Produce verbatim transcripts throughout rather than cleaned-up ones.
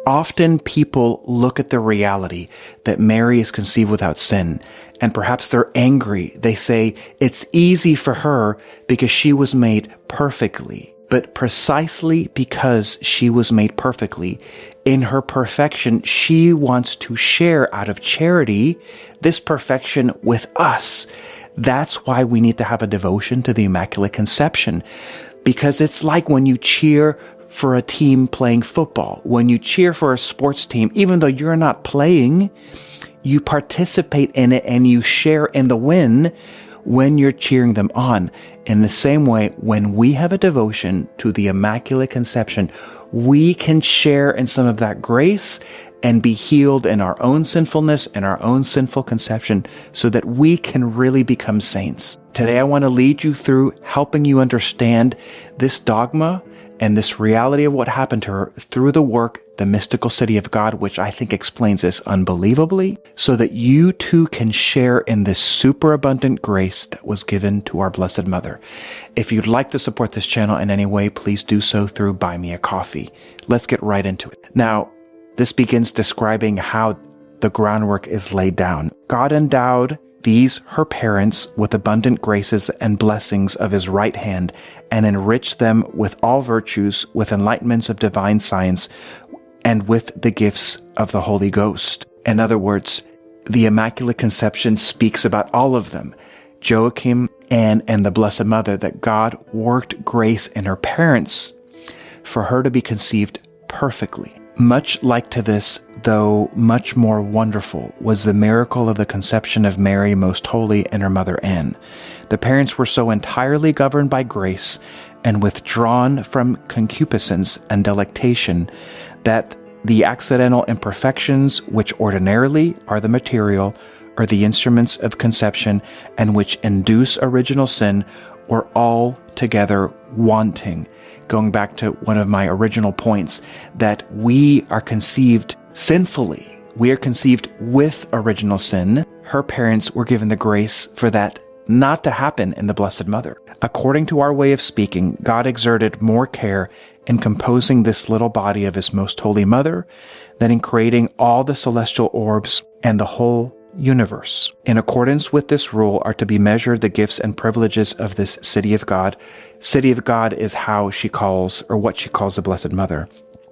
Often people look at the reality that Mary is conceived without sin, and perhaps they're angry. They say it's easy for her because she was made perfectly. But precisely because she was made perfectly, in her perfection, she wants to share out of charity this perfection with us. That's why we need to have a devotion to the Immaculate Conception, because it's like when you cheer for a team playing football. When you cheer for a sports team, even though you're not playing, you participate in it and you share in the win when you're cheering them on. In the same way, when we have a devotion to the Immaculate Conception, we can share in some of that grace and be healed in our own sinfulness and our own sinful conception so that we can really become saints. Today, I want to lead you through helping you understand this dogma and this reality of what happened to her through the work, The Mystical City of God, which I think explains this unbelievably, so that you too can share in this superabundant grace that was given to our Blessed Mother. If you'd like to support this channel in any way, please do so through Buy Me a Coffee. Let's get right into it. Now, this begins describing how the groundwork is laid down. God endowed these, her parents, with abundant graces and blessings of his right hand, and enriched them with all virtues, with enlightenments of divine science, and with the gifts of the Holy Ghost. In other words, the Immaculate Conception speaks about all of them, Joachim, Anne, and the Blessed Mother, that God worked grace in her parents for her to be conceived perfectly. Much like to this, though much more wonderful, was the miracle of the conception of Mary Most Holy and her mother Anne. The parents were so entirely governed by grace and withdrawn from concupiscence and delectation that the accidental imperfections, which ordinarily are the material or the instruments of conception and which induce original sin, were altogether wanting. Going back to one of my original points, that we are conceived sinfully. We are conceived with original sin. Her parents were given the grace for that not to happen in the Blessed Mother. According to our way of speaking, God exerted more care in composing this little body of his Most Holy Mother than in creating all the celestial orbs and the whole universe. In accordance with this rule are to be measured the gifts and privileges of this City of God. City of God is how she calls, or what she calls, the Blessed Mother.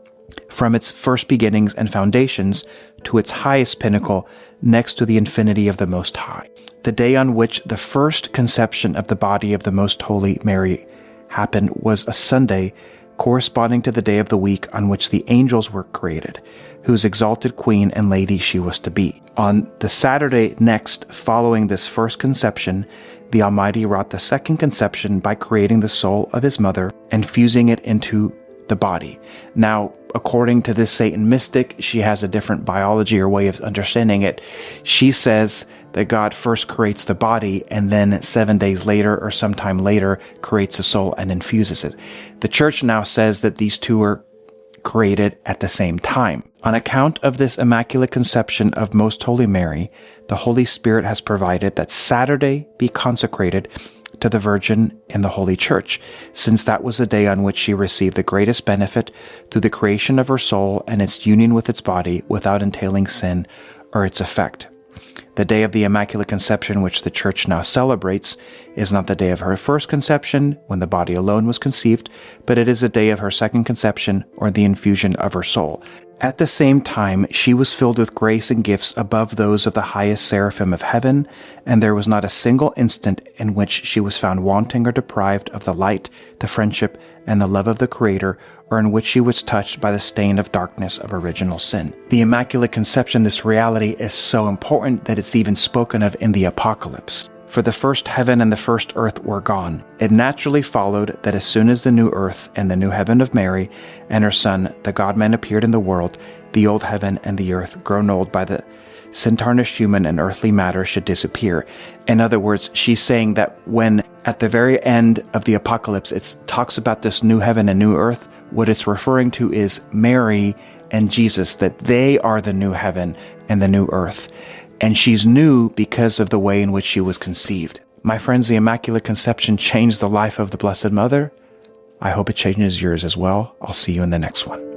From its first beginnings and foundations to its highest pinnacle, next to the infinity of the Most High. The day on which the first conception of the body of the Most Holy Mary happened was a Sunday, corresponding to the day of the week on which the angels were created, whose exalted queen and lady she was to be. On the Saturday next following this first conception, the Almighty wrought the second conception by creating the soul of his mother and fusing it into the body. Now, according to this Satan mystic, she has a different biology or way of understanding it. She says that God first creates the body and then seven days later or sometime later creates the soul and infuses it. The Church now says that these two are created at the same time. On account of this Immaculate Conception of Most Holy Mary, the Holy Spirit has provided that Saturday be consecrated to the Virgin in the Holy Church, since that was the day on which she received the greatest benefit through the creation of her soul and its union with its body without entailing sin or its effect. The day of the Immaculate Conception, which the Church now celebrates, is not the day of her first conception, when the body alone was conceived, but it is the day of her second conception, or the infusion of her soul. At the same time, she was filled with grace and gifts above those of the highest seraphim of heaven, and there was not a single instant in which she was found wanting or deprived of the light, the friendship, and the love of the Creator, or in which she was touched by the stain of darkness of original sin. The Immaculate Conception, this reality, is so important that it's even spoken of in the Apocalypse. For the first heaven and the first earth were gone. It naturally followed that as soon as the new earth and the new heaven of Mary and her Son, the God-man, appeared in the world, the old heaven and the earth, grown old by the sin-tarnished human and earthly matter, should disappear. In other words, she's saying that when at the very end of the Apocalypse it talks about this new heaven and new earth, what it's referring to is Mary and Jesus, that they are the new heaven and the new earth. And she's new because of the way in which she was conceived. My friends, the Immaculate Conception changed the life of the Blessed Mother. I hope it changes yours as well. I'll see you in the next one.